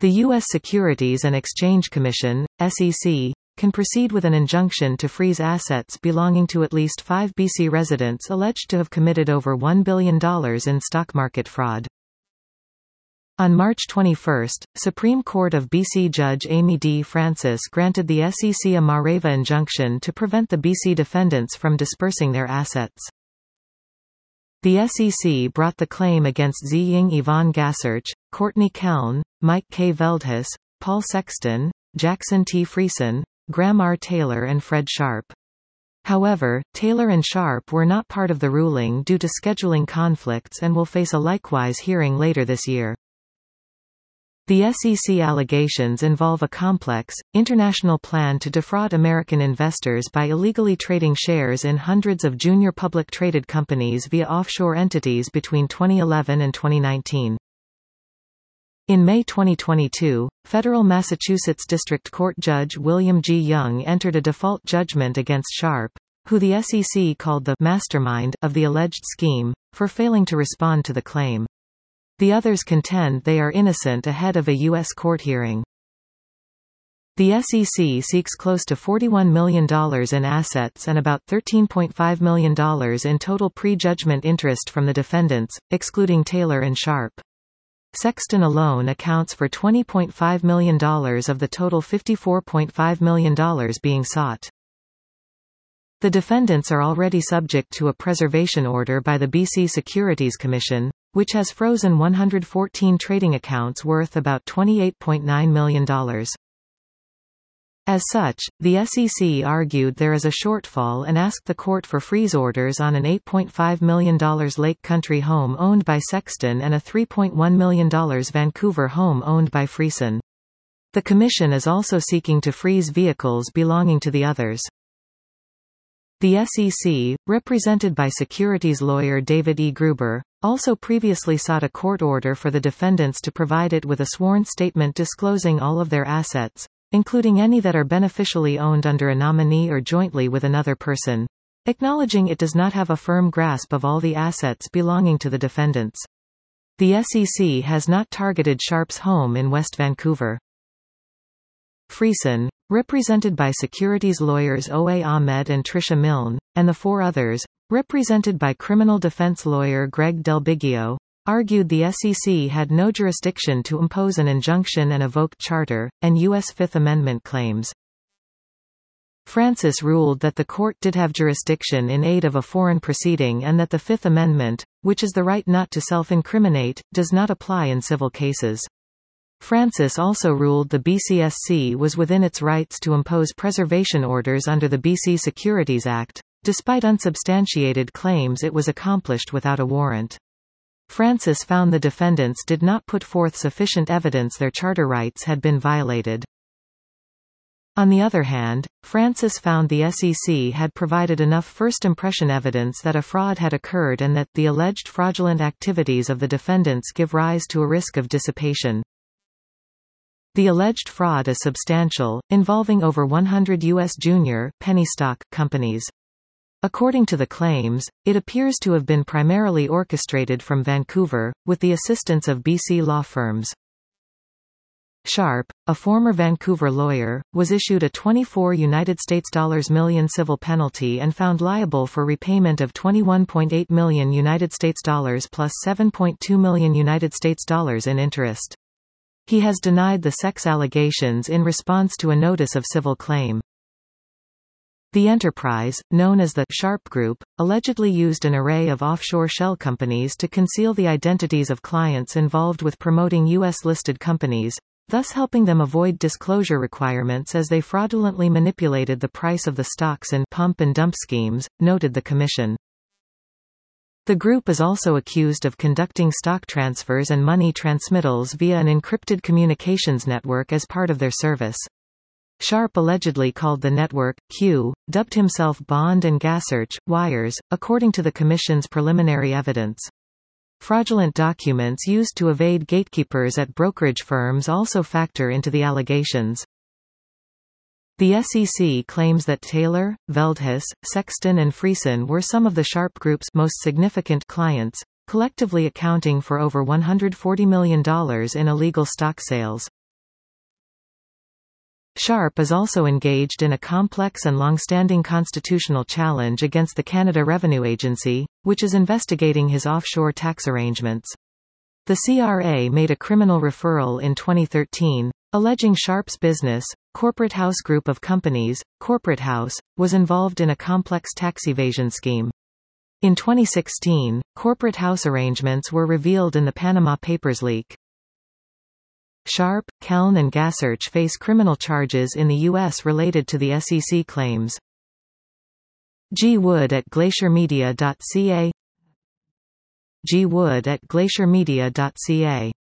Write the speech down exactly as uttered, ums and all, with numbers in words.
The U S Securities and Exchange Commission, S E C, can proceed with an injunction to freeze assets belonging to at least five B C residents alleged to have committed over one billion dollars in stock market fraud. On March twenty-first, Supreme Court of B C Judge Amy D. Francis granted the S E C a Mareva injunction to prevent the B C defendants from dispersing their assets. The S E C brought the claim against Ziying Yvonne Gasserch, Courtney Keln, Mike K. Veldhuis, Paul Sexton, Jackson T. Friesen, Graham R. Taylor and Fred Sharp. However, Taylor and Sharp were not part of the ruling due to scheduling conflicts and will face a likewise hearing later this year. The S E C allegations involve a complex, international plan to defraud American investors by illegally trading shares in hundreds of junior public traded companies via offshore entities between twenty eleven and twenty nineteen. In May twenty twenty-two, federal Massachusetts District Court Judge William G. Young entered a default judgment against Sharp, who the S E C called the mastermind of the alleged scheme, for failing to respond to the claim. The others contend they are innocent ahead of a U S court hearing. The S E C seeks close to forty-one million dollars in assets and about thirteen point five million dollars in total pre-judgment interest from the defendants, excluding Taylor and Sharp. Sexton alone accounts for twenty point five million dollars of the total fifty-four point five million dollars being sought. The defendants are already subject to a preservation order by the B C Securities Commission, which has frozen one hundred fourteen trading accounts worth about twenty-eight point nine million dollars. As such, the S E C argued there is a shortfall and asked the court for freeze orders on an eight point five million dollars Lake Country home owned by Sexton and a three point one million dollars Vancouver home owned by Friesen. The commission is also seeking to freeze vehicles belonging to the others. The S E C, represented by securities lawyer David E. Gruber, also previously sought a court order for the defendants to provide it with a sworn statement disclosing all of their assets, including any that are beneficially owned under a nominee or jointly with another person, acknowledging it does not have a firm grasp of all the assets belonging to the defendants. The S E C has not targeted Sharp's home in West Vancouver. Friesen, represented by securities lawyers O A Ahmed and Tricia Milne, and the four others, represented by criminal defense lawyer Greg Del Biggio, argued the S E C had no jurisdiction to impose an injunction and evoke charter, and U S Fifth Amendment claims. Francis ruled that the court did have jurisdiction in aid of a foreign proceeding and that the Fifth Amendment, which is the right not to self-incriminate, does not apply in civil cases. Francis also ruled the B C S C was within its rights to impose preservation orders under the B C Securities Act. Despite unsubstantiated claims it was accomplished without a warrant. Francis found the defendants did not put forth sufficient evidence their charter rights had been violated. On the other hand, Francis found the S E C had provided enough first-impression evidence that a fraud had occurred and that the alleged fraudulent activities of the defendants give rise to a risk of dissipation. The alleged fraud is substantial, involving over one hundred U S junior, penny stock companies. According to the claims, it appears to have been primarily orchestrated from Vancouver, with the assistance of B C law firms. Sharp, a former Vancouver lawyer, was issued a twenty-four United States dollars million civil penalty and found liable for repayment of twenty-one point eight million United States dollars plus seven point two million United States dollars in interest. He has denied the sex allegations in response to a notice of civil claim. The enterprise, known as the Sharp Group, allegedly used an array of offshore shell companies to conceal the identities of clients involved with promoting U S-listed companies, thus helping them avoid disclosure requirements as they fraudulently manipulated the price of the stocks in pump and dump schemes, noted the commission. The group is also accused of conducting stock transfers and money transmittals via an encrypted communications network as part of their service. Sharp allegedly called the network, Q, dubbed himself Bond and Gasserch, wires, according to the Commission's preliminary evidence. Fraudulent documents used to evade gatekeepers at brokerage firms also factor into the allegations. The S E C claims that Taylor, Veldhuis, Sexton and Friesen were some of the Sharp Group's most significant clients, collectively accounting for over one hundred forty million dollars in illegal stock sales. Sharp is also engaged in a complex and long-standing constitutional challenge against the Canada Revenue Agency, which is investigating his offshore tax arrangements. The C R A made a criminal referral in twenty thirteen, alleging Sharp's business, Corporate House Group of Companies, Corporate House, was involved in a complex tax evasion scheme. In twenty sixteen, Corporate House arrangements were revealed in the Panama Papers leak. Sharp, Keln and Gasarch face criminal charges in the U S related to the S E C claims. G. Wood at glacier media dot c a G. Wood at glacier media dot c a